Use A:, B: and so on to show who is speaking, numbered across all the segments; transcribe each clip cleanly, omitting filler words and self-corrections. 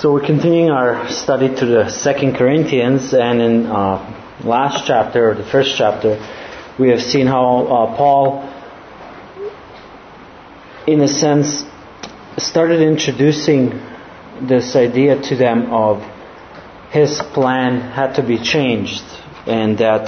A: So we're continuing our study to the 2 Corinthians, and in last chapter, or the first chapter, we have seen how Paul, in a sense, started introducing this idea to them of his plan had to be changed, and that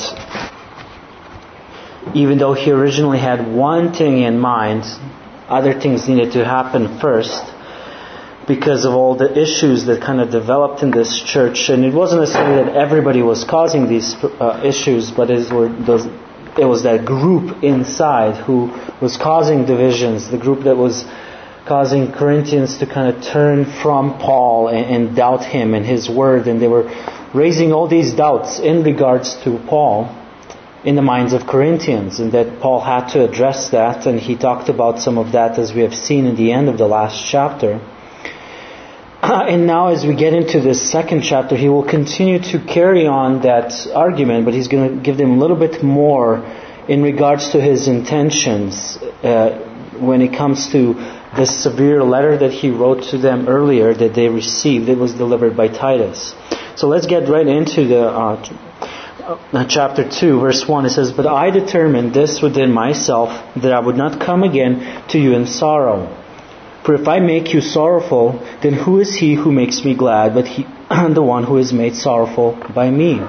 A: even though he originally had one thing in mind, other things needed to happen first, because of all the issues that kind of developed in this church. And it wasn't necessarily that everybody was causing these issues, but it was that group inside who was causing divisions, the group that was causing Corinthians to kind of turn from Paul and doubt him and his word. And they were raising all these doubts in regards to Paul in the minds of Corinthians, and that Paul had to address that. And he talked about some of that, as we have seen in the end of the last chapter. And now as we get into this second chapter, he will continue to carry on that argument, but he's going to give them a little bit more in regards to his intentions when it comes to this severe letter that he wrote to them earlier that they received. It was delivered by Titus. So let's get right into the chapter 2, verse 1. It says, "But I determined this within myself, that I would not come again to you in sorrow. For if I make you sorrowful, then who is he who makes me glad, but he, the one who is made sorrowful by me?"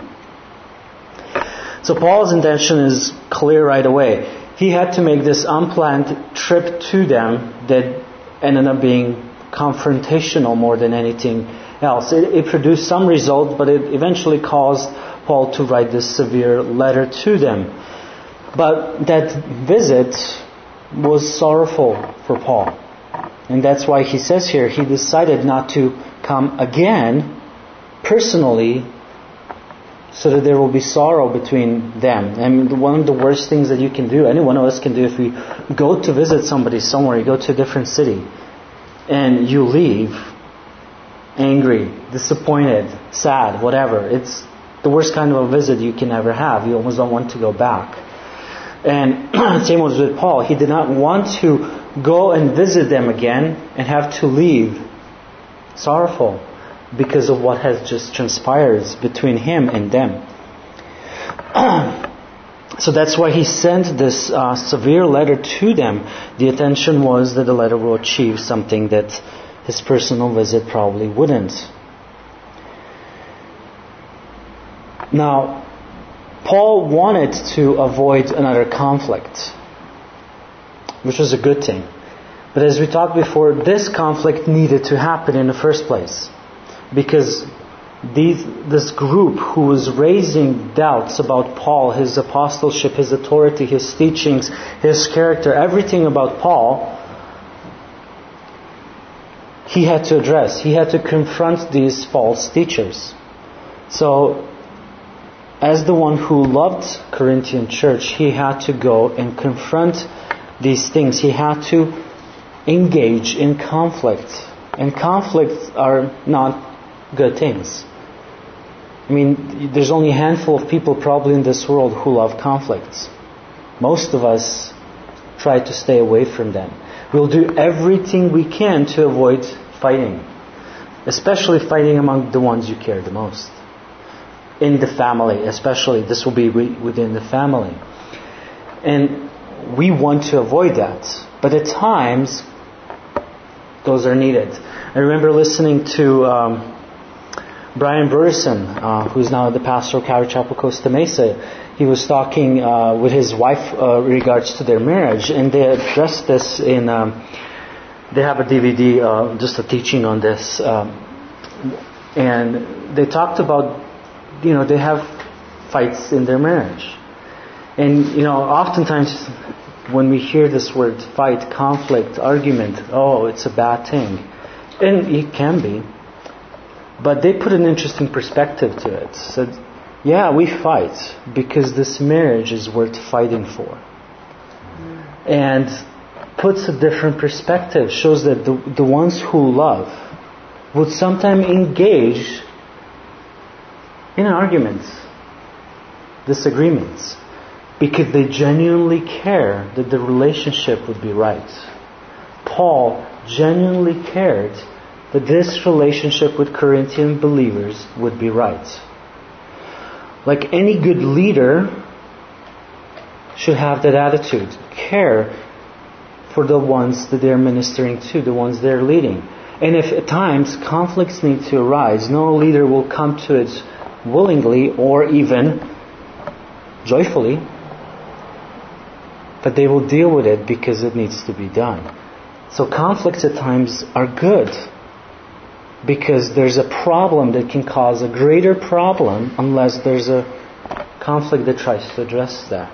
A: So Paul's intention is clear right away. He had to make this unplanned trip to them that ended up being confrontational more than anything else. It produced some result, but it eventually caused Paul to write this severe letter to them. But that visit was sorrowful for Paul. And that's why he says here, he decided not to come again personally, so that there will be sorrow between them. And one of the worst things that you can do, any one of us can do, if we go to visit somebody somewhere, you go to a different city, and you leave angry, disappointed, sad, whatever. It's the worst kind of a visit you can ever have. You almost don't want to go back. And same was with Paul. He did not want to go and visit them again and have to leave sorrowful because of what has just transpired between him and them. So that's why he sent this severe letter to them. The intention was that the letter will achieve something that his personal visit probably wouldn't. Now, Paul wanted to avoid another conflict, which was a good thing. But as we talked before, this conflict needed to happen in the first place, because this group who was raising doubts about Paul, his apostleship, his authority, his teachings, his character, everything about Paul, he had to address. He had to confront these false teachers. So, as the one who loved Corinthian church, he had to go and confront these things. He had to engage in conflict. And conflicts are not good things. I mean, there's only a handful of people probably in this world who love conflicts. Most of us try to stay away from them. We'll do everything we can to avoid fighting. Especially fighting among the ones you care the most. In the family, especially. This will be within the family. And we want to avoid that. But at times, those are needed. I remember listening to Brian Burrison, who's now the pastor of Calvary Chapel Costa Mesa. He was talking with his wife regards to their marriage. And they addressed this in... they have a DVD, just a teaching on this. And they talked about... they have fights in their marriage. And, oftentimes when we hear this word fight, conflict, argument, it's a bad thing. And it can be. But they put an interesting perspective to it. Said, yeah, we fight because this marriage is worth fighting for. And puts a different perspective. Shows that the ones who love would sometimes engage in arguments, disagreements, because they genuinely care that the relationship would be right. Paul genuinely cared that this relationship with Corinthian believers would be right. Like any good leader should have that attitude, care for the ones that they're ministering to, the ones they're leading. And if at times conflicts need to arise, no leader will come to it willingly or even joyfully, but they will deal with it because it needs to be done. So conflicts at times are good because there's a problem that can cause a greater problem unless there's a conflict that tries to address that.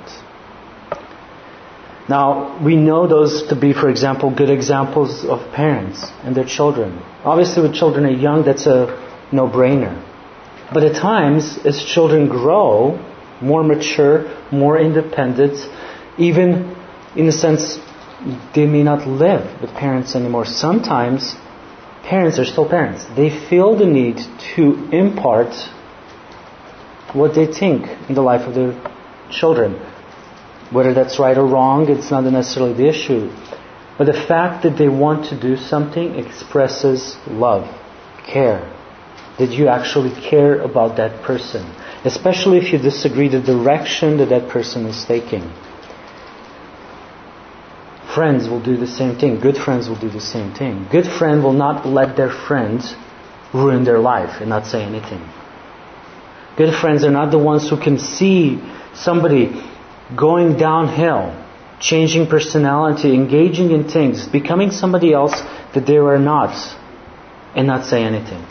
A: Now, we know those to be, for example, good examples of parents and their children. Obviously, when children are young, that's a no-brainer. But at times, as children grow, more mature, more independent, even in a sense, they may not live with parents anymore. Sometimes, parents are still parents. They feel the need to impart what they think in the life of their children. Whether that's right or wrong, it's not necessarily the issue. But the fact that they want to do something expresses love, care. That you actually care about that person. Especially if you disagree the direction that that person is taking. Friends will do the same thing. Good friends will do the same thing. Good friend will not let their friends ruin their life and not say anything. Good friends are not the ones who can see somebody going downhill, changing personality, engaging in things, becoming somebody else that they were not, and not say anything.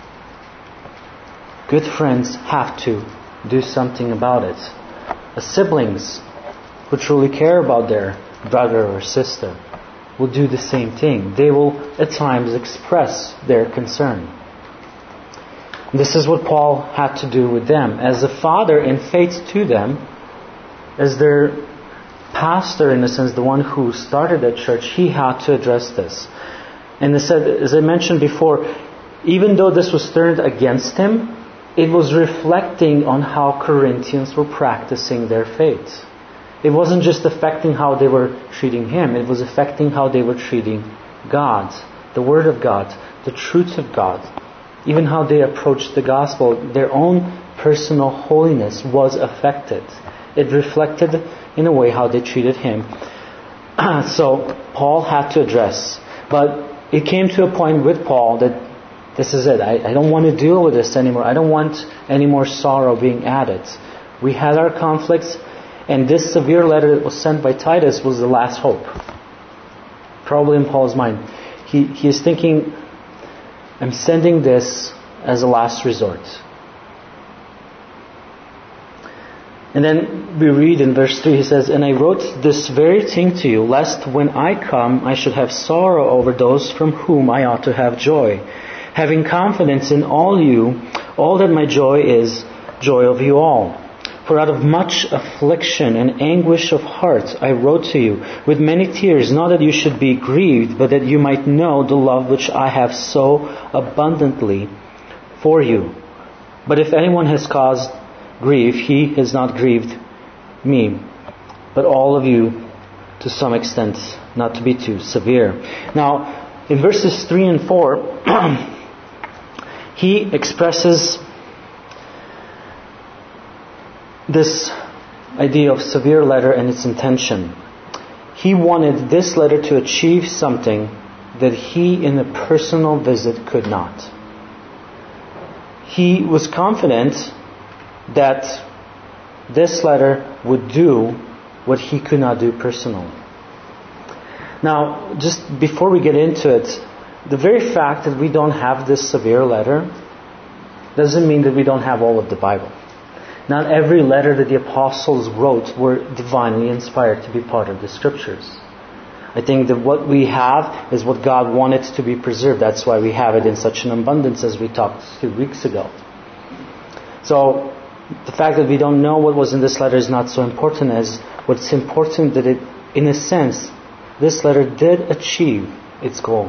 A: Good friends have to do something about it. Siblings who truly care about their brother or sister will do the same thing. They will at times express their concern. This is what Paul had to do with them. As a father in faith to them, as their pastor, in a sense, the one who started that church, he had to address this. And as I mentioned before, even though this was turned against him, it was reflecting on how Corinthians were practicing their faith. It wasn't just affecting how they were treating him, it was affecting how they were treating God, the Word of God, the truth of God. Even how they approached the gospel, their own personal holiness was affected. It reflected in a way how they treated him. So Paul had to address. But it came to a point with Paul that this is it. I don't want to deal with this anymore. I don't want any more sorrow being added. We had our conflicts, and this severe letter that was sent by Titus was the last hope. Probably in Paul's mind. He is thinking, I'm sending this as a last resort. And then we read in verse 3, he says, "And I wrote this very thing to you, lest when I come I should have sorrow over those from whom I ought to have joy. Having confidence in all that my joy is joy of you all. For out of much affliction and anguish of heart I wrote to you with many tears, not that you should be grieved, but that you might know the love which I have so abundantly for you. But if anyone has caused grief, he has not grieved me, but all of you to some extent, not to be too severe." Now, in verses 3 and 4, he expresses this idea of severe letter and its intention. He wanted this letter to achieve something that he in a personal visit could not. He was confident that this letter would do what he could not do personally. Now, just before we get into it, the very fact that we don't have this severe letter doesn't mean that we don't have all of the Bible. Not every letter that the apostles wrote were divinely inspired to be part of the Scriptures. I think that what we have is what God wanted to be preserved. That's why we have it in such an abundance, as we talked 2 weeks ago. So, the fact that we don't know what was in this letter is not so important as what's important that it, in a sense, this letter did achieve its goal.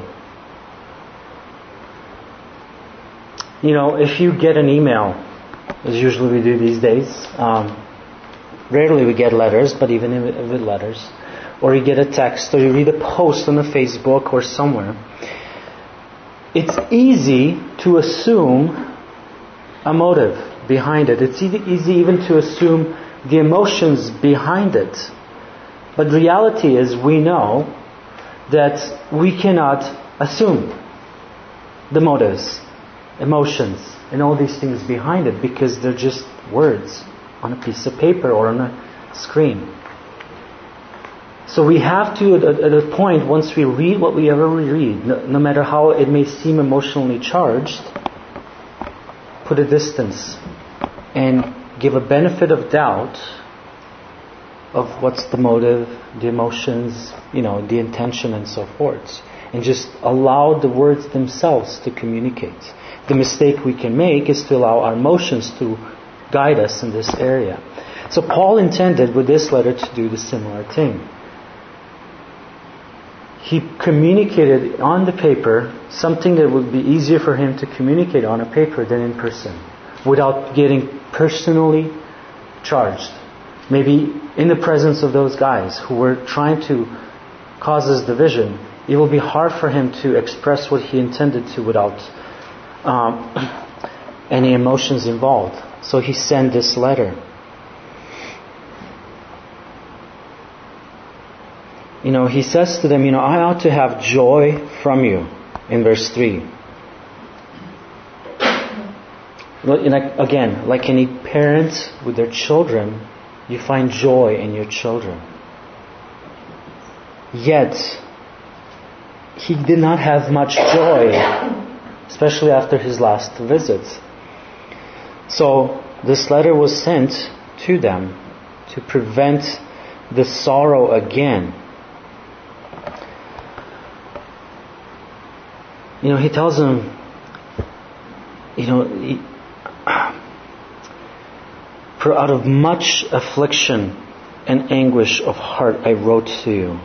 A: You know, if you get an email, as usually we do these days, rarely we get letters, but even with letters, or you get a text, or you read a post on the Facebook or somewhere, it's easy to assume a motive behind it. It's easy even to assume the emotions behind it. But the reality is we know that we cannot assume the motives, emotions, and all these things behind it because they're just words on a piece of paper or on a screen. So we have to, at a point, once we read what we ever read, no matter how it may seem emotionally charged, put a distance and give a benefit of doubt of what's the motive, the emotions, the intention and so forth. And just allow the words themselves to communicate. The mistake we can make is to allow our emotions to guide us in this area. So Paul intended with this letter to do the similar thing. He communicated on the paper something that would be easier for him to communicate on a paper than in person, without getting personally charged. Maybe in the presence of those guys who were trying to cause this division, it will be hard for him to express what he intended to without any emotions involved. So he sent this letter. He says to them, I ought to have joy from you, in verse 3. Again, like any parent with their children, you find joy in your children. Yet, he did not have much joy, especially after his last visit. So, this letter was sent to them to prevent the sorrow again. He tells them, for out of much affliction and anguish of heart I wrote to you.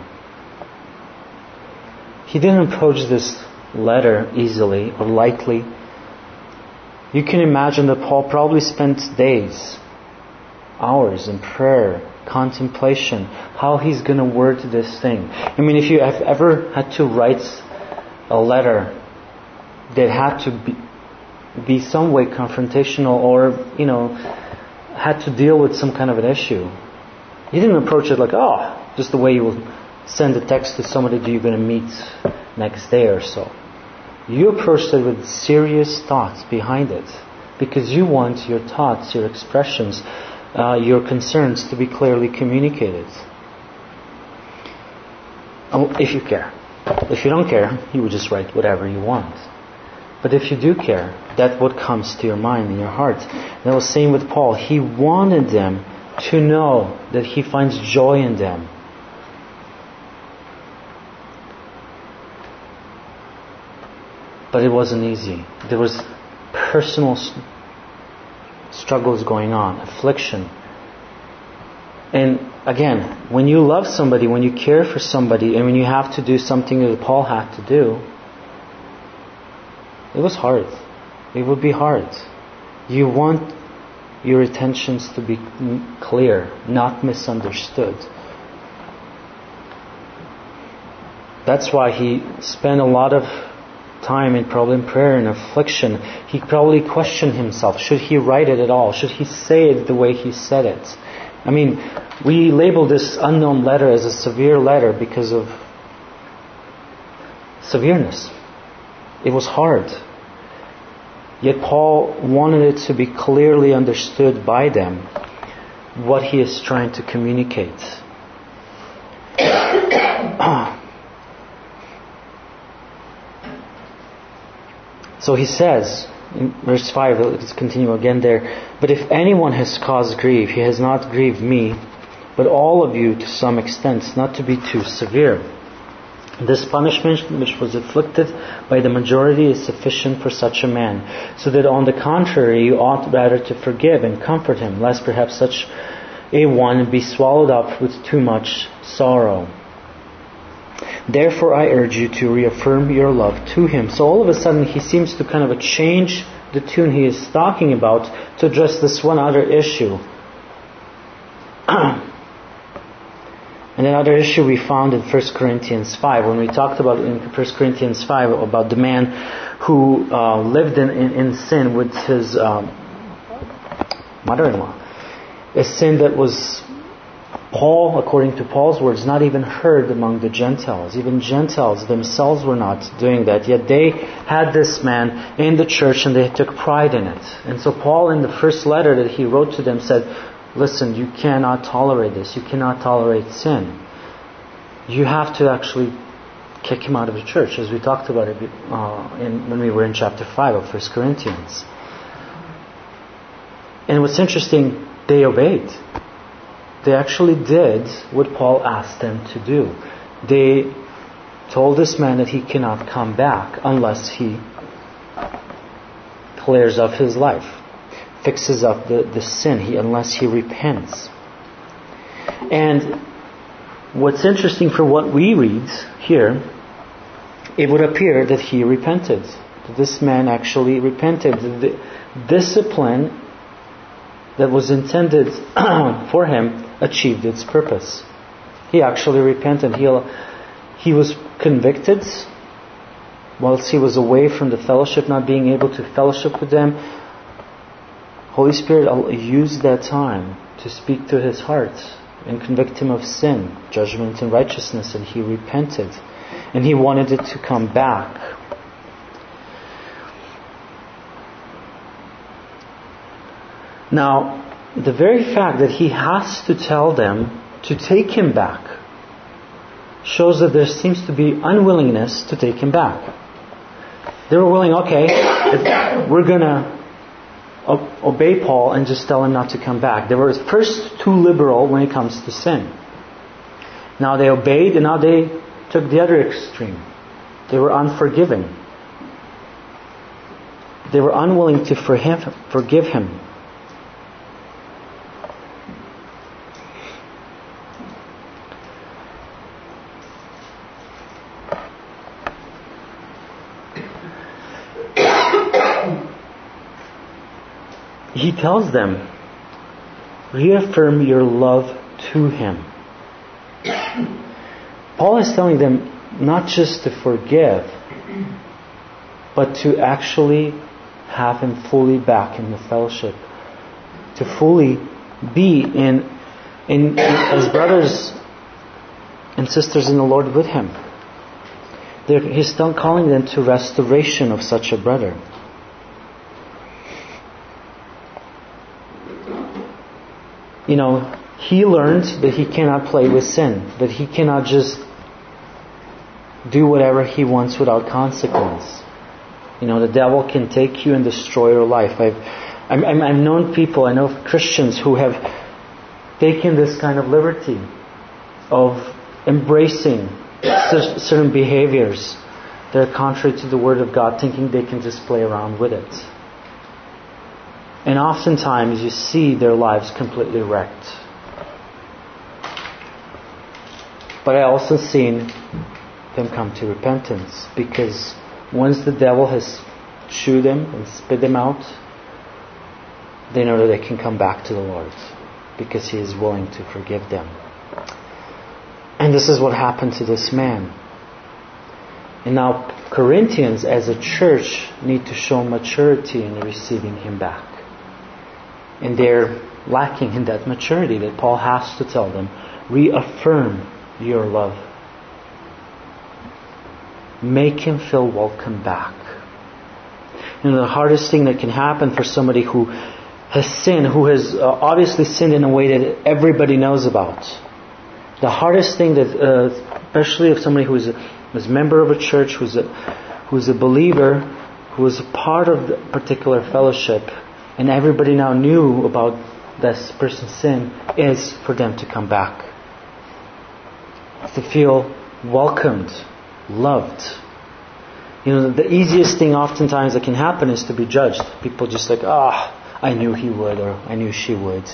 A: He didn't approach this letter easily or lightly. You can imagine that Paul probably spent days, hours in prayer, contemplation, how he's going to word this thing. If you have ever had to write a letter that had to be some way confrontational or, had to deal with some kind of an issue. You didn't approach it like, just the way you will send a text to somebody that you're going to meet next day or so. You approached it with serious thoughts behind it because you want your thoughts, your expressions, your concerns to be clearly communicated. If you care. If you don't care, you would just write whatever you want. But if you do care, that's what comes to your mind and your heart. And I was saying with Paul, he wanted them to know that he finds joy in them. But it wasn't easy. There was personal struggles going on, affliction. And again, when you love somebody, when you care for somebody, and when you have to do something that Paul had to do, it was hard. It would be hard. You want your intentions to be clear, not misunderstood. That's why he spent a lot of time in prayer and affliction. He probably questioned himself. Should he write it at all? Should he say it the way he said it? We label this unknown letter as a severe letter because of severeness. It was hard. Yet Paul wanted it to be clearly understood by them what he is trying to communicate. So he says, in verse 5, let's continue again there, but if anyone has caused grief, he has not grieved me, but all of you to some extent, not to be too severe. This punishment which was inflicted by the majority is sufficient for such a man, so that on the contrary you ought rather to forgive and comfort him, lest perhaps such a one be swallowed up with too much sorrow. Therefore I urge you to reaffirm your love to him. So all of a sudden he seems to kind of change the tune he is talking about to address this one other issue. And another issue we found in 1 Corinthians 5, when we talked about in 1 Corinthians 5 about the man who lived in sin with his mother-in-law. A sin that was, Paul, according to Paul's words, not even heard among the Gentiles. Even Gentiles themselves were not doing that. Yet they had this man in the church and they took pride in it. And so Paul, in the first letter that he wrote to them, said, listen, you cannot tolerate this. You cannot tolerate sin. You have to actually kick him out of the church, as we talked about it when we were in chapter 5 of 1 Corinthians. And what's interesting, they obeyed. They actually did what Paul asked them to do. They told this man that he cannot come back unless he clears up his life, fixes up the sin, unless he repents. And what's interesting for what we read here, it would appear that he repented. That this man actually repented. The discipline that was intended for him achieved its purpose. He actually repented. He was convicted whilst he was away from the fellowship, not being able to fellowship with them. Holy Spirit used that time to speak to his heart and convict him of sin, judgment and righteousness, and he repented. And he wanted it to come back. Now, the very fact that he has to tell them to take him back shows that there seems to be unwillingness to take him back. They were willing, okay, we're going to obey Paul and just tell him not to come back. They were first too liberal when it comes to sin. Now they obeyed, and now they took the other extreme. They were unforgiving. They were unwilling to forgive him. He tells them, reaffirm your love to him. Paul is telling them not just to forgive, but to actually have him fully back in the fellowship. To fully be in as brothers and sisters in the Lord with him. He's still calling them to restoration of such a brother. You know, he learned that he cannot play with sin, that he cannot just do whatever he wants without consequence. You know, the devil can take you and destroy your life. I've known people, I know Christians who have taken this kind of liberty of embracing certain behaviors that are contrary to the Word of God, thinking they can just play around with it. And oftentimes you see their lives completely wrecked. But I also seen them come to repentance, because once the devil has chewed them and spit them out, they know that they can come back to the Lord, because He is willing to forgive them. And this is what happened to this man. And now Corinthians as a church need to show maturity in receiving him back. And they're lacking in that maturity that Paul has to tell them. Reaffirm your love. Make him feel welcome back. You know, the hardest thing that can happen for somebody who has sinned, who has obviously sinned in a way that everybody knows about. The hardest thing that, especially if somebody who is a member of a church, who's a believer, who is a part of the particular fellowship, and everybody now knew about this person's sin, is for them to come back. To feel welcomed, loved. You know, the easiest thing oftentimes that can happen is to be judged. People just like, I knew he would, or I knew she would.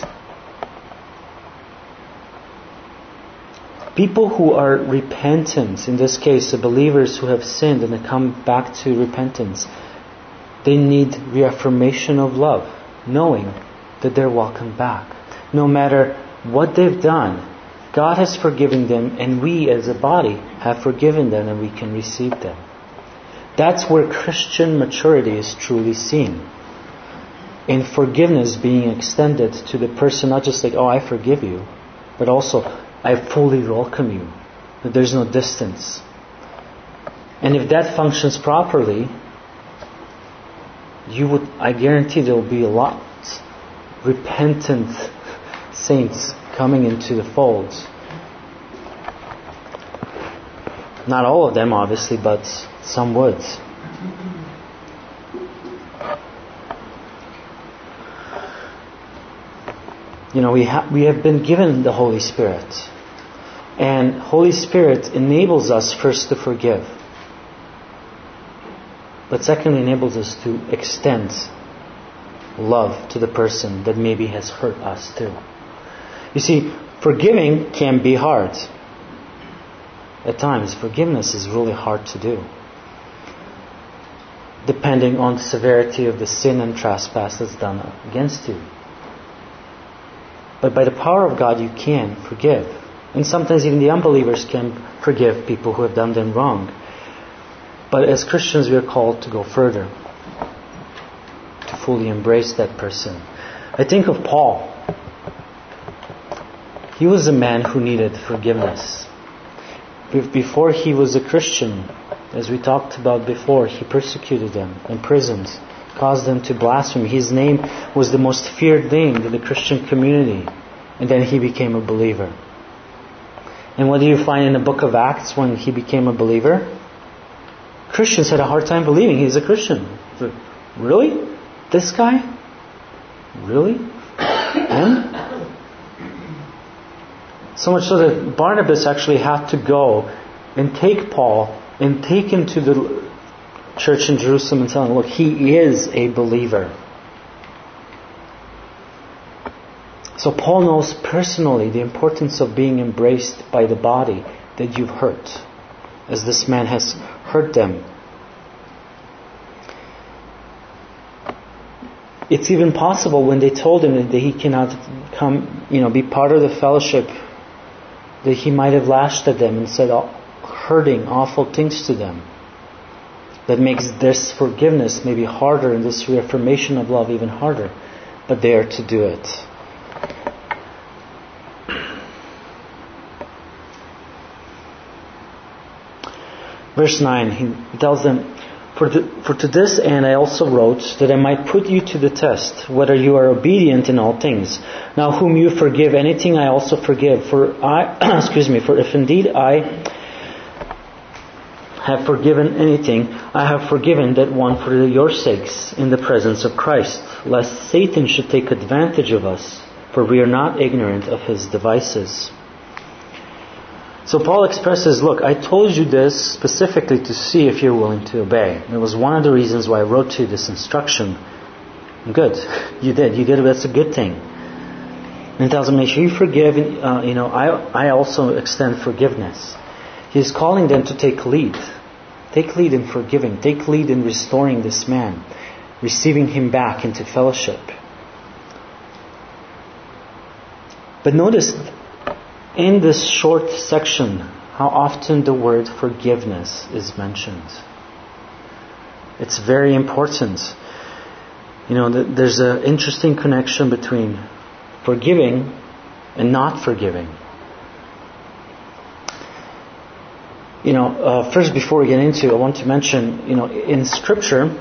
A: People who are repentant, in this case the believers who have sinned and they come back to repentance, they need reaffirmation of love, knowing that they're welcome back. No matter what they've done, God has forgiven them, and we as a body have forgiven them, and we can receive them. That's where Christian maturity is truly seen. In forgiveness being extended to the person, not just like, oh, I forgive you, but also, I fully welcome you. That there's no distance. And if that functions properly, I guarantee there will be a lot repentant saints coming into the folds. Not all of them, obviously, but some would. We have been given the Holy Spirit. And Holy Spirit enables us first to forgive. But secondly, enables us to extend love to the person that maybe has hurt us too. You see, forgiving can be hard. At times, forgiveness is really hard to do, depending on the severity of the sin and trespass that's done against you. But by the power of God, you can forgive. And sometimes even the unbelievers can forgive people who have done them wrong. But as Christians, we are called to go further, to fully embrace that person. I think of Paul. He was a man who needed forgiveness. Before he was a Christian, as we talked about before, he persecuted them, imprisoned, caused them to blaspheme. His name was the most feared name in the Christian community. And then he became a believer. And what do you find in the book of Acts when he became a believer? Christians had a hard time believing he's a Christian. Really? This guy? Really? Him? So much so that Barnabas actually had to go and take Paul and take him to the church in Jerusalem and tell him, look, he is a believer. So Paul knows personally the importance of being embraced by the body that you've hurt, as this man has hurt them. It's even possible when they told him that he cannot come, be part of the fellowship, that he might have lashed at them and said hurting, awful things to them. That makes this forgiveness maybe harder and this reaffirmation of love even harder. But they are to do it. Verse 9, he tells them, For to this end I also wrote, that I might put you to the test, whether you are obedient in all things. Now whom you forgive anything, I also forgive. For if indeed I have forgiven anything, I have forgiven that one for your sakes in the presence of Christ, lest Satan should take advantage of us, for we are not ignorant of his devices. So Paul expresses, look, I told you this specifically to see if you're willing to obey. It was one of the reasons why I wrote to you this instruction. Good. You did. That's a good thing. And it tells them, make sure you forgive. I also extend forgiveness. He's calling them to take lead. Take lead in forgiving. Take lead in restoring this man. Receiving him back into fellowship. But notice, in this short section, how often the word forgiveness is mentioned. It's very important. There's an interesting connection between forgiving and not forgiving. First, before we get into it, I want to mention, in Scripture,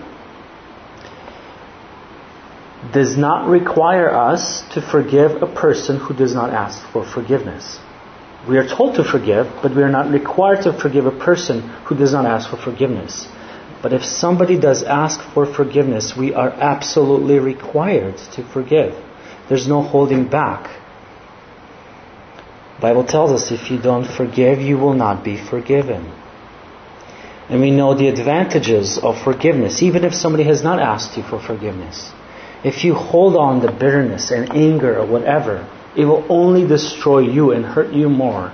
A: does not require us to forgive a person who does not ask for forgiveness. We are told to forgive, but we are not required to forgive a person who does not ask for forgiveness. But if somebody does ask for forgiveness, we are absolutely required to forgive. There's no holding back. The Bible tells us if you don't forgive, you will not be forgiven. And we know the advantages of forgiveness, even if somebody has not asked you for forgiveness. If you hold on to bitterness and anger or whatever, it will only destroy you and hurt you more,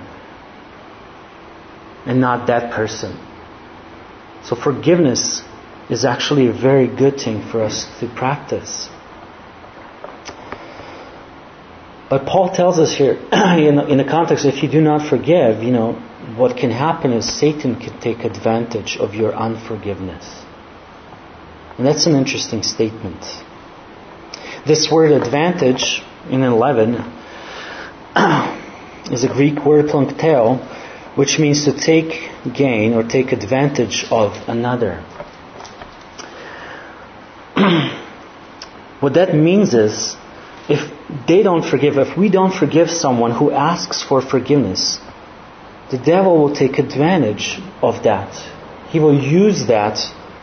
A: and not that person. So forgiveness is actually a very good thing for us to practice. But Paul tells us here, in the context, if you do not forgive, what can happen is Satan can take advantage of your unforgiveness. And that's an interesting statement. This word advantage in 11 is a Greek word plankteo, which means to take gain or take advantage of another. What that means is, if they don't forgive, if we don't forgive someone who asks for forgiveness, the devil will take advantage of that. He will use that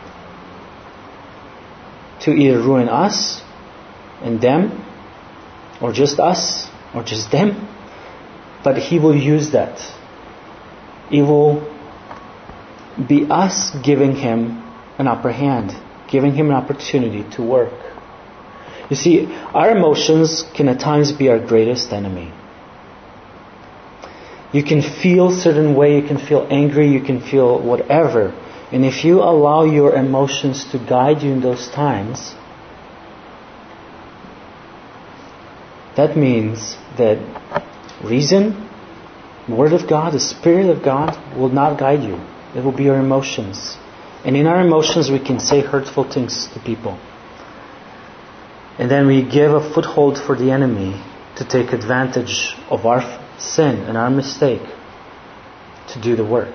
A: to either ruin us and them, or just us, or just them. But he will use that. It will be us giving him an upper hand, giving him an opportunity to work. You see, our emotions can at times be our greatest enemy. You can feel a certain way, you can feel angry, you can feel whatever. And if you allow your emotions to guide you in those times, that means that reason, Word of God, the Spirit of God will not guide you. It will be your emotions. And in our emotions we can say hurtful things to people. And then we give a foothold for the enemy to take advantage of our sin and our mistake to do the work.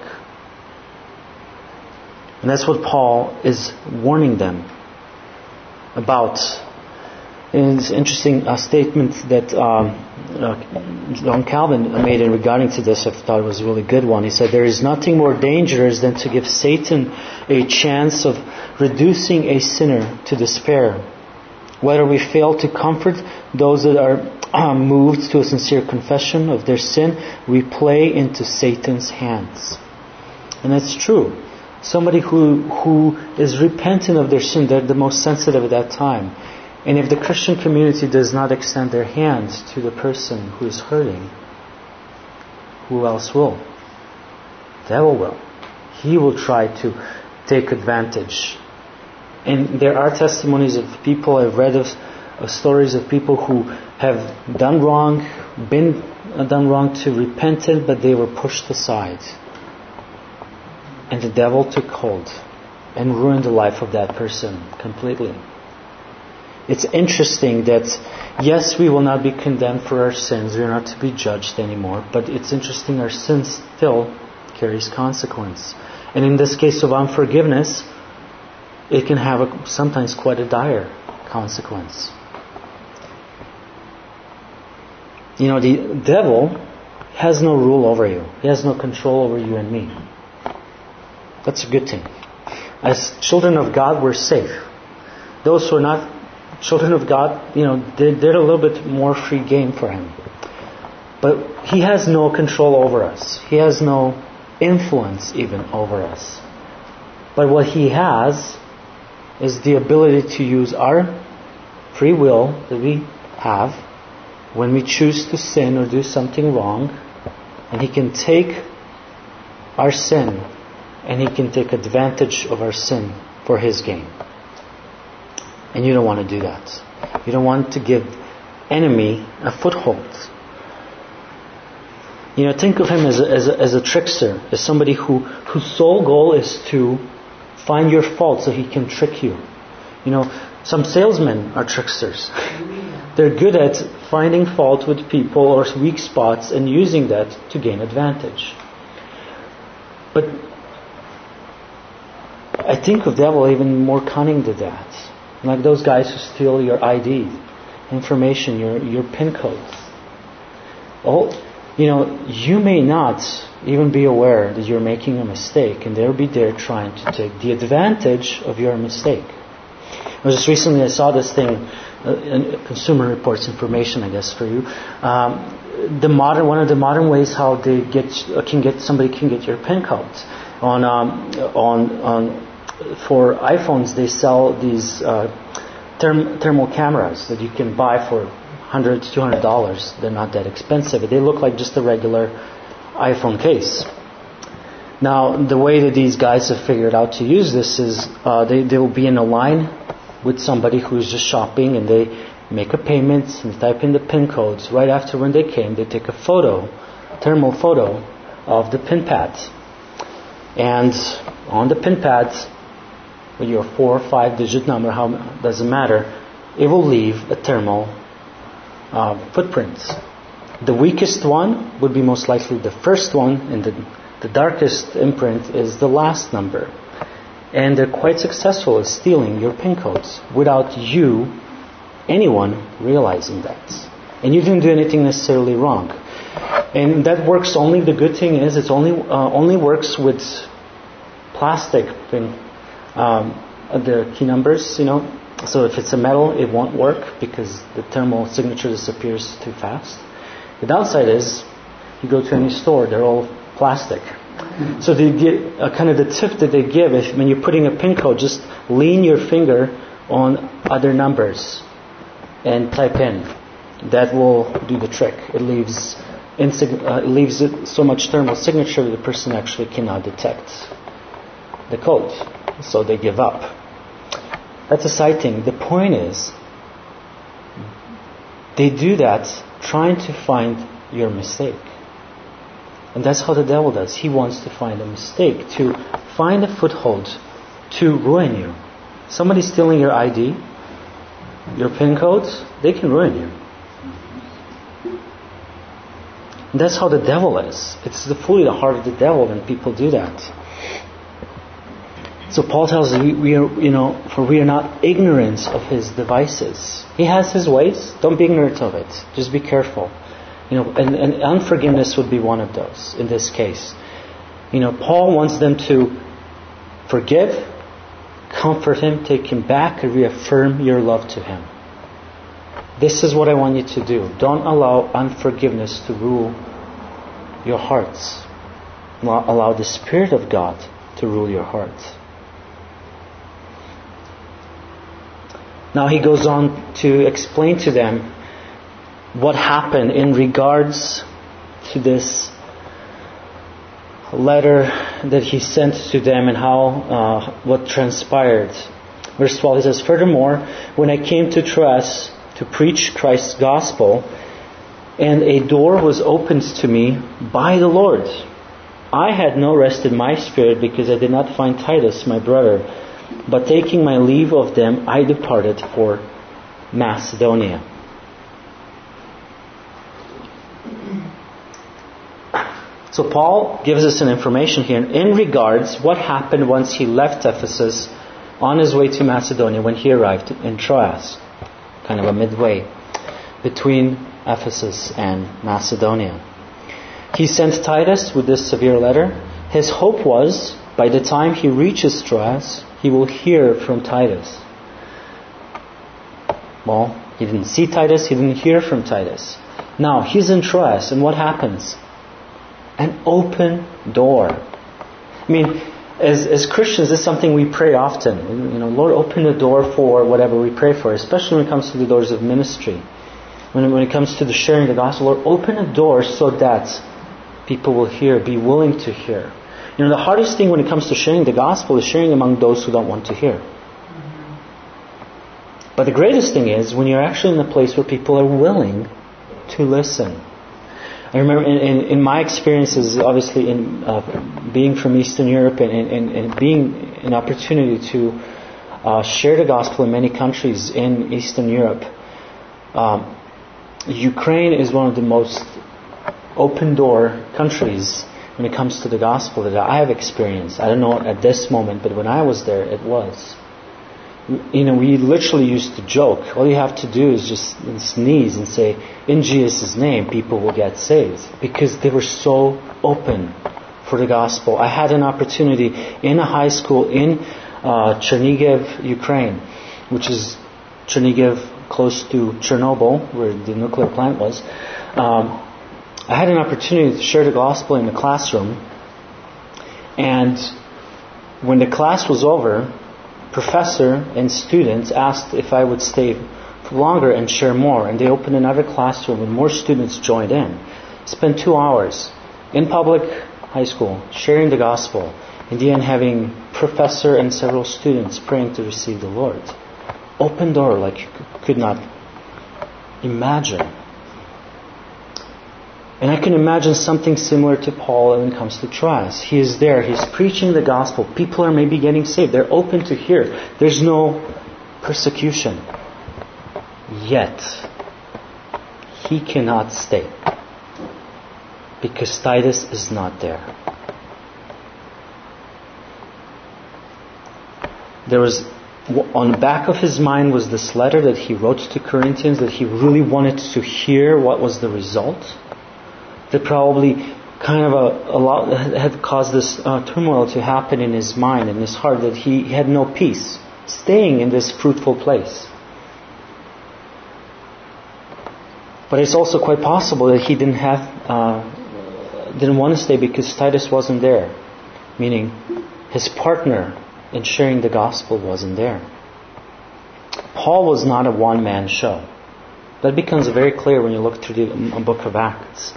A: And that's what Paul is warning them about. And it's an interesting statement that John Calvin made in regarding to this. I thought it was a really good one. He said, "There is nothing more dangerous than to give Satan a chance of reducing a sinner to despair. Whether we fail to comfort those that are moved to a sincere confession of their sin, we play into Satan's hands." And that's true. Somebody who is repentant of their sin, they're the most sensitive at that time. And if the Christian community does not extend their hands to the person who is hurting, who else will? The devil will. He will try to take advantage. And there are testimonies of people, I've read of stories of people who have done wrong, been done wrong to repentant, but they were pushed aside. And the devil took hold and ruined the life of that person completely. It's interesting that, yes, we will not be condemned for our sins. We are not to be judged anymore. But it's interesting, our sin still carries consequence. And in this case of unforgiveness, it can have sometimes quite a dire consequence. The devil has no rule over you. He has no control over you and me. That's a good thing. As children of God, we're safe. Those who are not children of God, they're a little bit more free game for him. But he has no control over us. He has no influence even over us. But what he has is the ability to use our free will that we have when we choose to sin or do something wrong. And he can take our sin and he can take advantage of our sin for his gain. And you don't want to do that. You don't want to give enemy a foothold. Think of him as a trickster, as somebody whose sole goal is to find your fault so he can trick you. Some salesmen are tricksters. They're good at finding fault with people or weak spots and using that to gain advantage. But I think of the devil even more cunning than that. Like those guys who steal your ID, information, your PIN codes. You may not even be aware that you're making a mistake, and they'll be there trying to take the advantage of your mistake. Just recently I saw this thing, Consumer Reports information, I guess, for you. One of the modern ways how they somebody can get your PIN codes for iPhones. They sell these thermal cameras that you can buy for $100 to $200. They're not that expensive. They look like just a regular iPhone case. Now, the way that these guys have figured out to use this is they will be in a line with somebody who's just shopping, and make a payment, and type in the PIN codes. Right after when they came, they take a photo, thermal photo of the PIN pad. And on the PIN pad, with your 4 or 5 digit number, doesn't matter, it will leave a thermal footprint. The weakest one would be most likely the first one, and the darkest imprint is the last number. And they're quite successful at stealing your PIN codes without anyone realizing that. And you didn't do anything necessarily wrong. And that works only, the good thing is, it only works with plastic thing, the key numbers, So if it's a metal, it won't work because the thermal signature disappears too fast. The downside is, you go to any store, they're all plastic. So they get kind of the tip that they give is when you're putting a PIN code, just lean your finger on other numbers and type in. That will do the trick. It leaves so much thermal signature that the person actually cannot detect the code. So they give up. That's a side thing. The point is, they do that trying to find your mistake. And that's how the devil does. He wants to find a mistake, to find a foothold, to ruin you. Somebody stealing your ID, your PIN codes, they can ruin you. And that's how the devil is. It's fully the heart of the devil when people do that. So Paul tells us for we are not ignorant of his devices. He has his ways. Don't be ignorant of it. Just be careful. And unforgiveness would be one of those in this case. Paul wants them to forgive, comfort him, take him back, and reaffirm your love to him. This is what I want you to do. Don't allow unforgiveness to rule your hearts. Allow the Spirit of God to rule your heart. Now he goes on to explain to them what happened in regards to this letter that he sent to them and what transpired. Verse 12, he says, "Furthermore, when I came to Troas to preach Christ's gospel, and a door was opened to me by the Lord, I had no rest in my spirit because I did not find Titus, my brother. But taking my leave of them, I departed for Macedonia." So Paul gives us an information here in regards what happened once he left Ephesus on his way to Macedonia when he arrived in Troas. Kind of a midway between Ephesus and Macedonia. He sent Titus with this severe letter. His hope was, by the time he reaches Troas, he will hear from Titus. Well, he didn't see Titus, he didn't hear from Titus. Now, he's in Troas, and what happens? An open door. I mean, as Christians, this is something we pray often. Lord, open the door for whatever we pray for, especially when it comes to the doors of ministry. When it comes to the sharing the gospel, Lord, open a door so that people will hear, be willing to hear. The hardest thing when it comes to sharing the gospel is sharing among those who don't want to hear. But the greatest thing is when you're actually in a place where people are willing to listen. I remember in my experiences, obviously in being from Eastern Europe and being an opportunity to share the gospel in many countries in Eastern Europe, Ukraine is one of the most open door countries when it comes to the gospel that I have experienced. I don't know at this moment, but when I was there, it was. We literally used to joke. All you have to do is just sneeze and say, "In Jesus' name, people will get saved," because they were so open for the gospel. I had an opportunity in a high school in Chernihiv, Ukraine, which is Chernihiv close to Chernobyl, where the nuclear plant was. I had an opportunity to share the gospel in the classroom, and when the class was over, professor and students asked if I would stay longer and share more, and they opened another classroom and more students joined in. Spent 2 hours in public high school sharing the gospel, in the end having professor and several students praying to receive the Lord. Open door like you could not Imagine. And I can imagine something similar to Paul when it comes to trials. He is there. He's preaching the gospel. People are maybe getting saved. They're open to hear. There's no persecution. Yet, he cannot stay. Because Titus is not there. There was, on the back of his mind was this letter that he wrote to Corinthians, that he really wanted to hear what was the result. That probably kind of a lot had caused this turmoil to happen in his mind, in his heart, that he had no peace staying in this fruitful place. But it's also quite possible that he didn't want to stay because Titus wasn't there, meaning his partner in sharing the gospel wasn't there. Paul was not a one-man show. That becomes very clear when you look through the book of Acts.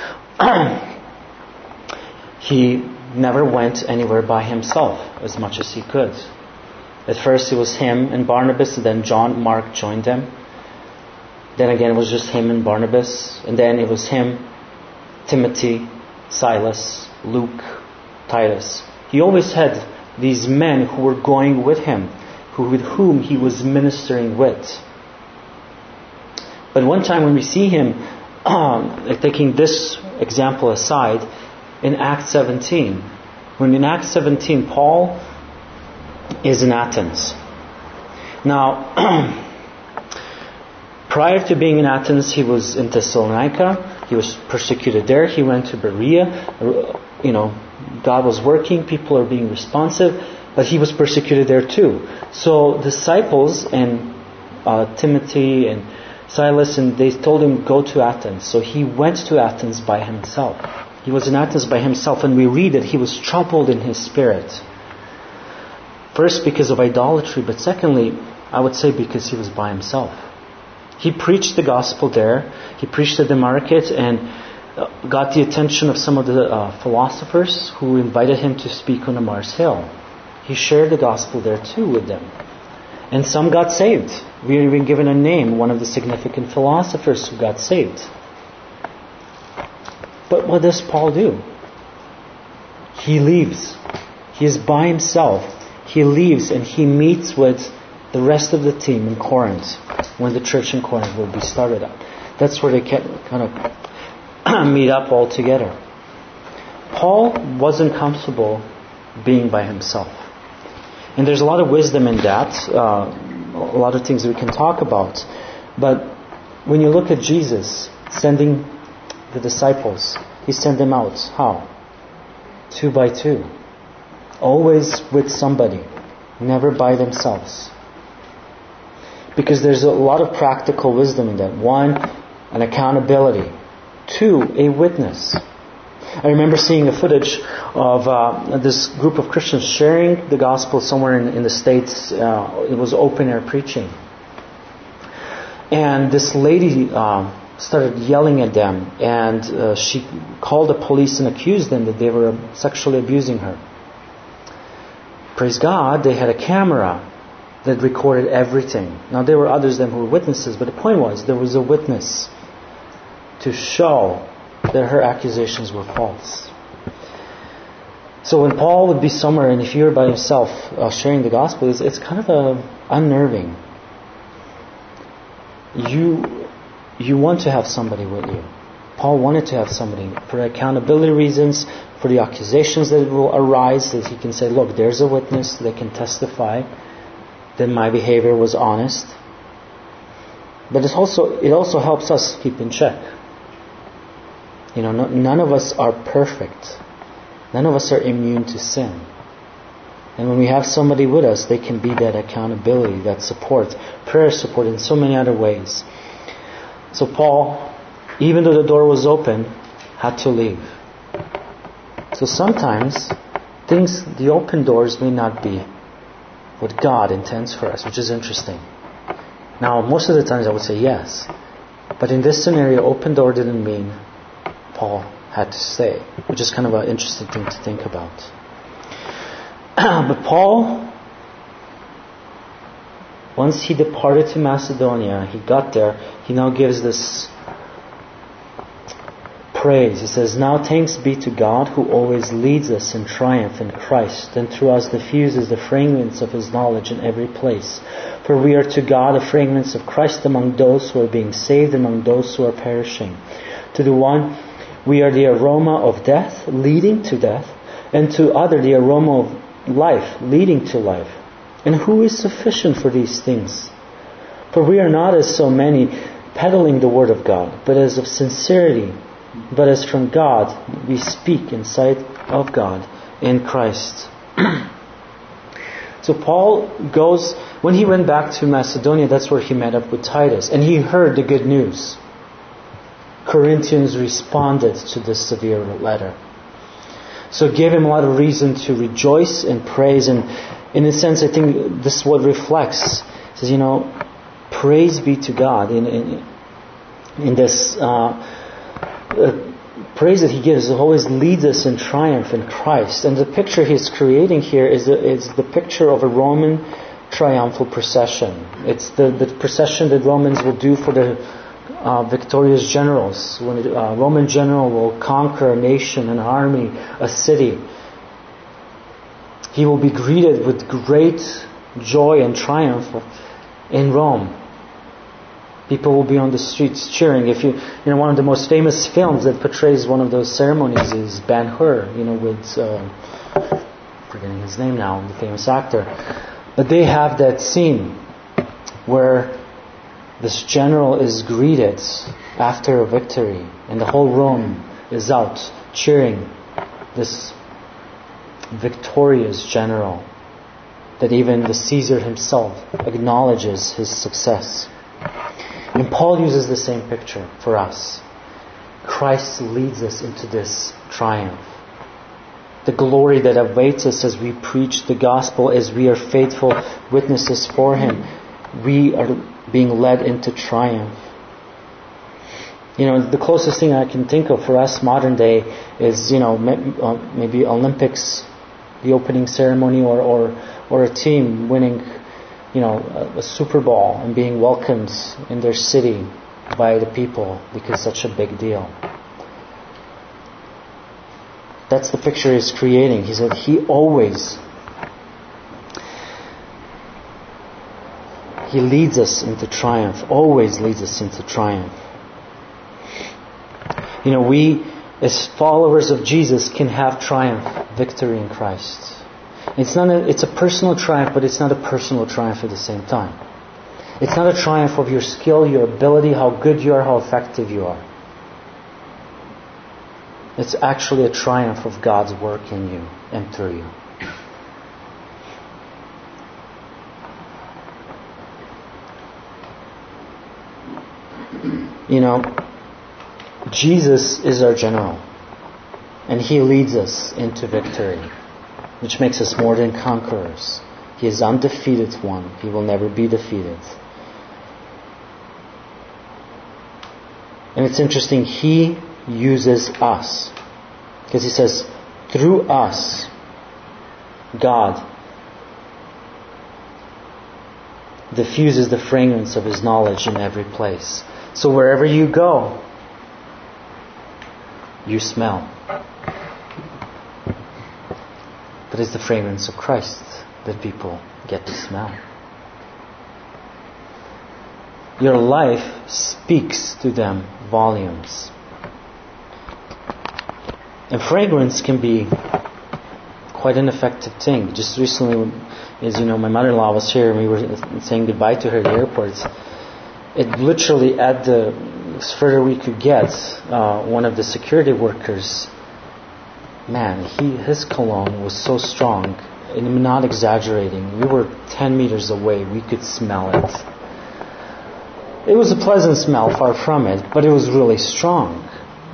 A: He never went anywhere by himself as much as he could. At first it was him and Barnabas, and then John Mark joined them. Then again it was just him and Barnabas, and then it was him, Timothy, Silas, Luke, Titus. He always had these men who were going with him, with whom he was ministering with. But one time when we see him, taking this example aside, in Acts 17, when in Acts 17 Paul is in Athens. Now, prior to being in Athens, he was in Thessalonica. He was persecuted there. He went to Berea. God was working. People are being responsive. But he was persecuted there too. So disciples and Timothy and Silas, and they told him, go to Athens. So he went to Athens by himself. He was in Athens by himself, and we read that he was troubled in his spirit. First because of idolatry, but secondly, I would say because he was by himself. He preached the gospel there. He preached at the market and got the attention of some of the philosophers who invited him to speak on the Mars Hill. He shared the gospel there too with them. And some got saved. We are even given a name, one of the significant philosophers who got saved. But what does Paul do? He leaves. He is by himself. He leaves and he meets with the rest of the team in Corinth when the church in Corinth will be started up. That's where they kind of meet up all together. Paul wasn't comfortable being by himself. And there's a lot of wisdom in that, a lot of things we can talk about. But when you look at Jesus sending the disciples, He sent them out. How? 2 by 2. Always with somebody. Never by themselves. Because there's a lot of practical wisdom in that. 1, an accountability. 2, a witness. I remember seeing a footage of this group of Christians sharing the gospel somewhere in the States. It was open air preaching. And this lady started yelling at them, and she called the police and accused them that they were sexually abusing her. Praise God, they had a camera that recorded everything. Now there were others than who were witnesses, but the point was there was a witness to show that her accusations were false. So when Paul would be somewhere, and if you're by yourself sharing the gospel, it's kind of unnerving. You want to have somebody with you. Paul wanted to have somebody for accountability reasons, for the accusations that will arise, that he can say, look, there's a witness that can testify that my behavior was honest. But it also helps us keep in check. You know, none of us are perfect. None of us are immune to sin. And when we have somebody with us, they can be that accountability, that support, prayer support in so many other ways. So Paul, even though the door was open, had to leave. So sometimes the open doors may not be what God intends for us, which is interesting. Now, most of the times I would say yes. But in this scenario, open door didn't mean Paul had to stay, which is kind of an interesting thing to think about. But Paul Once he departed to Macedonia, he got there, he now gives this praise. He says, "Now thanks be to God who always leads us in triumph in Christ, and through us diffuses the fragrance of His knowledge in every place. For we are to God a fragrance of Christ among those who are being saved, among those who are perishing. To the one we are the aroma of death, leading to death, and to other the aroma of life, leading to life. And who is sufficient for these things? For we are not as so many peddling the word of God, but as of sincerity, but as from God we speak in sight of God in Christ." So Paul goes, when he went back to Macedonia, that's where he met up with Titus, and he heard the good news. Corinthians responded to this severe letter. So it gave him a lot of reason to rejoice and praise, and in a sense I think this is what reflects. It says, praise be to God in this praise that He gives always leads us in triumph in Christ. And the picture He's creating here is the picture of a Roman triumphal procession. It's the procession that Romans will do for the victorious generals. When a Roman general will conquer a nation, an army, a city, he will be greeted with great joy and triumph in Rome. People will be on the streets cheering. If one of the most famous films that portrays one of those ceremonies is Ben-Hur, with forgetting his name now, the famous actor. But they have that scene where this general is greeted after a victory, and the whole Rome is out cheering this victorious general, that even the Caesar himself acknowledges his success. And Paul uses the same picture for us. Christ leads us into this triumph. The glory that awaits us as we preach the gospel, as we are faithful witnesses for Him. We are being led into triumph. The closest thing I can think of for us modern day is, maybe Olympics, the opening ceremony, or a team winning, a Super Bowl and being welcomed in their city by the people because it's such a big deal. That's the picture He's creating. He said He leads us into triumph, always leads us into triumph. We as followers of Jesus can have triumph, victory in Christ. It's a personal triumph, but it's not a personal triumph at the same time. It's not a triumph of your skill, your ability, how good you are, how effective you are. It's actually a triumph of God's work in you and through you. Jesus is our general, and He leads us into victory, which makes us more than conquerors. He is undefeated one. He will never be defeated. And it's interesting, He uses us. Because He says, through us, God diffuses the fragrance of His knowledge in every place. So wherever you go, you smell. But it's the fragrance of Christ that people get to smell. Your life speaks to them volumes. And fragrance can be quite an effective thing. Just recently, as you know, my mother-in-law was here and we were saying goodbye to her at the airport. It literally, as further we could get, one of the security workers, his cologne was so strong, and I'm not exaggerating, we were 10 meters away, we could smell it. It was a pleasant smell, far from it, but it was really strong.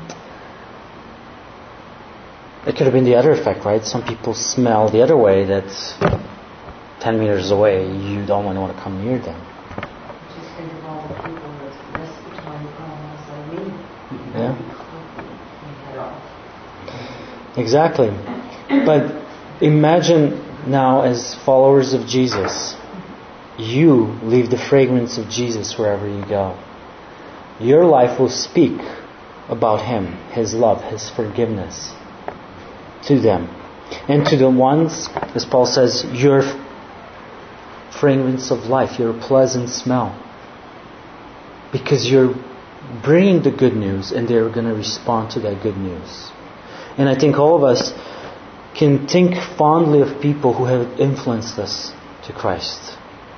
A: It could have been the other effect, right? Some people smell the other way, that 10 meters away, you don't want to come near them.
B: Just think of all the people that respiratory problems like me.
A: Yeah.
B: Head off.
A: Exactly. But imagine now, as followers of Jesus, you leave the fragrance of Jesus wherever you go. Your life will speak about Him, His love, His forgiveness to them. And to the ones, as Paul says, your fragrance of life, your pleasant smell. Because you're bringing the good news and they're going to respond to that good news. And I think all of us can think fondly of people who have influenced us to Christ.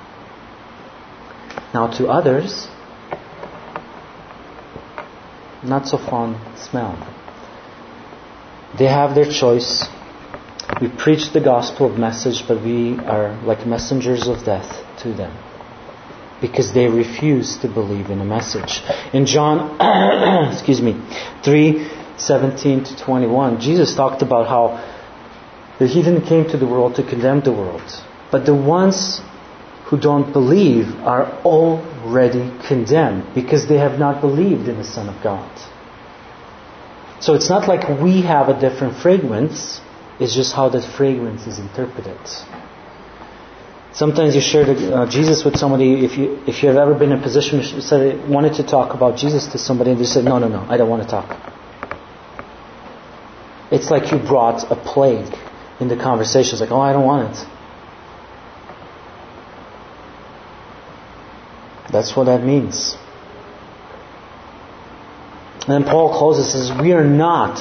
A: Now to others, not so fond smell. They have their choice. We preach the gospel of message, but we are like messengers of death to them because they refuse to believe in the message. In John 3:17 to 21, Jesus talked about how that He didn't came to the world to condemn the world, but the ones who don't believe are already condemned because they have not believed in the Son of God. So it's not like we have a different fragrance, it's just how that fragrance is interpreted. Sometimes you share Jesus with somebody, if you have ever been in a position where you wanted to talk about Jesus to somebody and they said, no, I don't want to talk. It's like you brought a plague in the conversation. It's like, I don't want it. That's what that means. And then Paul closes and says, we are not,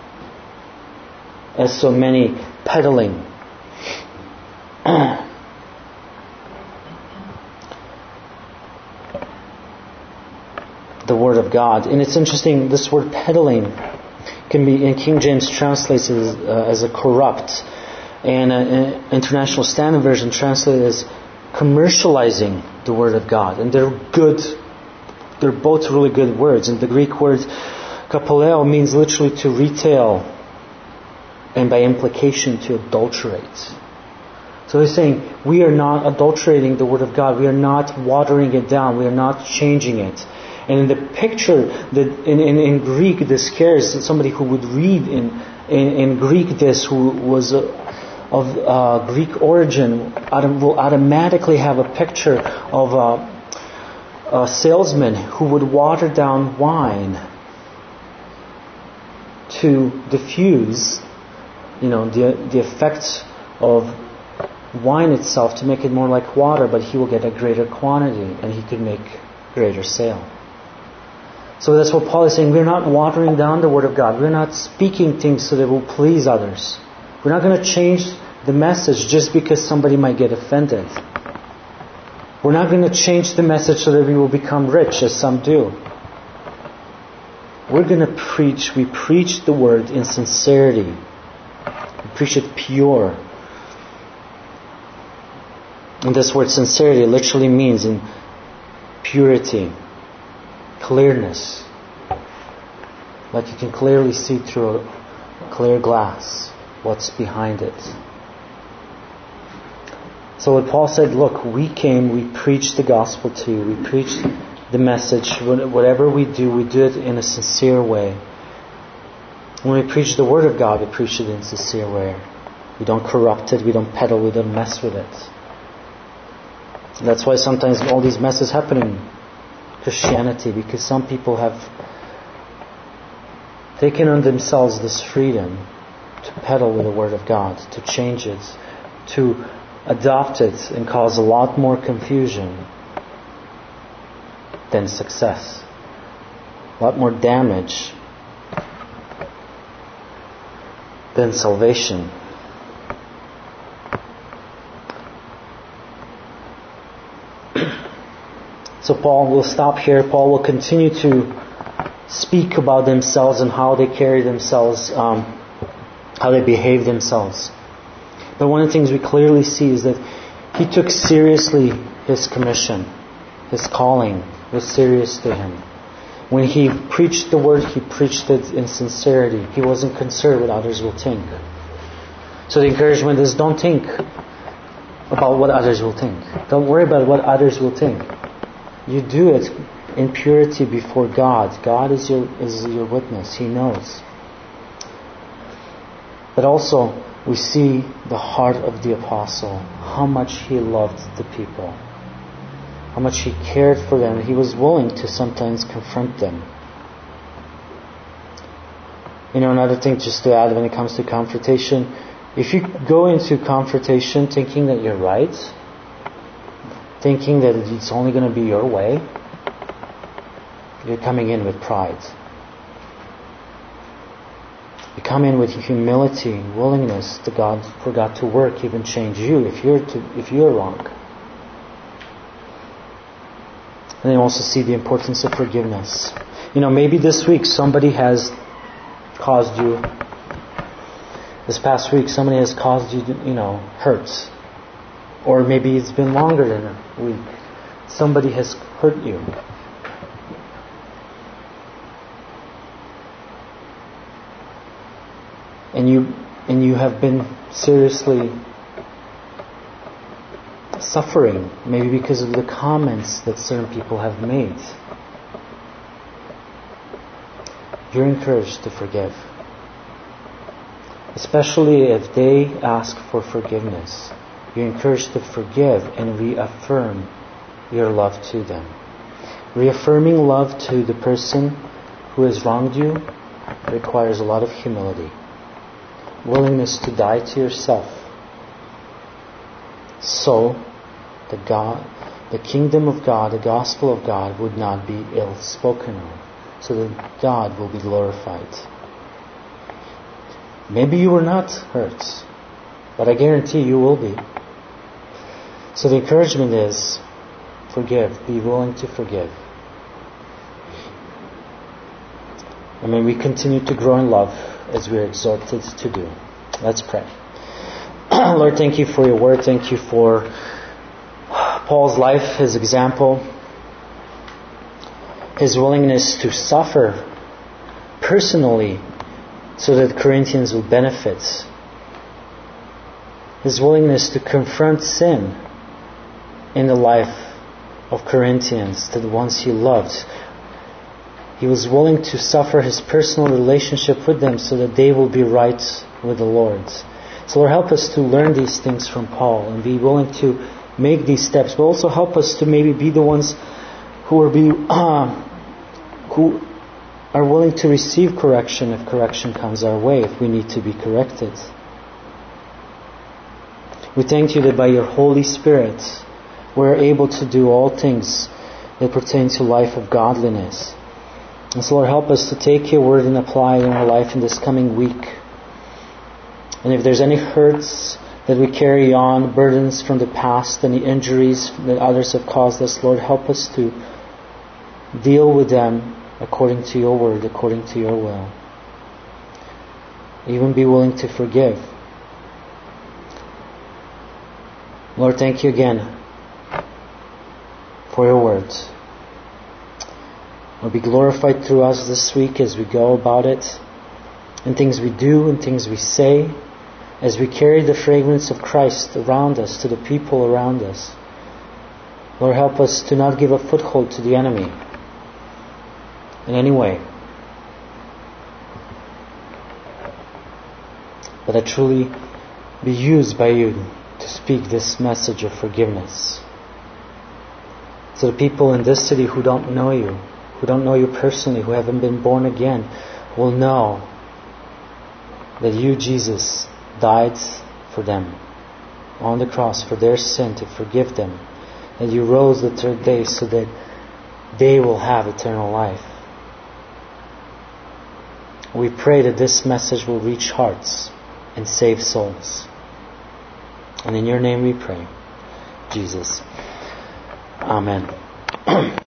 A: as so many, peddling the Word of God. And it's interesting, this word peddling can be, in King James translates as a corrupt, and International Standard Version translates as commercializing the Word of God. And they're good. They're both really good words. And the Greek word kapaleo means literally to retail, and by implication to adulterate. So he's saying, we are not adulterating the Word of God. We are not watering it down. We are not changing it. And in the picture, that in Greek, this scares somebody who would read in Greek this, who was of Greek origin, will automatically have a picture of a salesman who would water down wine to diffuse, the effects of wine itself, to make it more like water, but he will get a greater quantity and he could make greater sale. So that's what Paul is saying. We're not watering down the Word of God. We're not speaking things so that it will please others. We're not going to change the message just because somebody might get offended. We're not going to change the message so that we will become rich, as some do. We're going to preach. We preach the Word in sincerity. We preach it pure. And this word sincerity literally means in purity, clearness. Like you can clearly see through a clear glass what's behind it. So what Paul said, look, we came, we preached the gospel to you, we preached the message. Whatever we do it in a sincere way. When we preach the Word of God, we preach it in a sincere way. We don't corrupt it, we don't peddle, we don't mess with it. And that's why sometimes all these messes happen in Christianity, because some people have taken on themselves this freedom to peddle with the Word of God, to change it, to adopt it and cause a lot more confusion than success. A lot more damage than salvation. So Paul will stop here. Paul will continue to speak about themselves and how they carry themselves, how they behave themselves. But one of the things we clearly see is that he took seriously his commission, his calling was serious to him. When he preached the Word, he preached it in sincerity. He wasn't concerned what others will think. So the encouragement is, don't think about what others will think. Don't worry about what others will think. You do it in purity before God. God is your witness. He knows. But also, we see the heart of the apostle, how much he loved the people. how much He cared for them. He was willing to sometimes confront them. Another thing just to add when it comes to confrontation, if you go into confrontation thinking that you're right, thinking that it's only going to be your way, you're coming in with pride. You come in with humility, willingness for God to work, even change you if you're wrong. And then also see the importance of forgiveness. Maybe this week somebody has caused you, this past week somebody has caused you, hurts. Or maybe it's been longer than a week. Somebody has hurt you. And you have been seriously suffering, maybe because of the comments that certain people have made. You're encouraged to forgive. Especially if they ask for forgiveness. You're encouraged to forgive and reaffirm your love to them. Reaffirming love to the person who has wronged you requires a lot of humility. Willingness to die to yourself. So the kingdom of God, the gospel of God would not be ill spoken of. So that God will be glorified. Maybe you were not hurt, but I guarantee you will be. So the encouragement is, forgive. Be willing to forgive. And may we continue to grow in love as we are exhorted to do. Let's pray. Lord, thank you for your word. Thank you for Paul's life, his example, his willingness to suffer personally so that Corinthians will benefit. His willingness to confront sin in the life of Corinthians, to the ones he loved. He was willing to suffer his personal relationship with them so that they will be right with the Lord. So Lord, help us to learn these things from Paul and be willing to make these steps, but also help us to maybe be the ones who are willing to receive correction if correction comes our way, if we need to be corrected. We thank you that by your Holy Spirit we're able to do all things that pertain to life of godliness. And so Lord, help us to take your word and apply it in our life in this coming week. And if there's any hurts that we carry on, burdens from the past, any injuries that others have caused us, Lord, help us to deal with them according to your word, according to your will. Even be willing to forgive. Lord, thank you again for your words. Lord, be glorified through us this week as we go about it, in things we do and things we say, as we carry the fragrance of Christ around us, to the people around us. Lord, help us to not give a foothold to the enemy in any way, but that truly be used by you to speak this message of forgiveness. So the people in this city who don't know you personally, who haven't been born again, will know that you, Jesus, died for them on the cross for their sin, to forgive them, that you rose the third day so that they will have eternal life. We pray that this message will reach hearts and save souls. And in your name we pray, Jesus. Amen.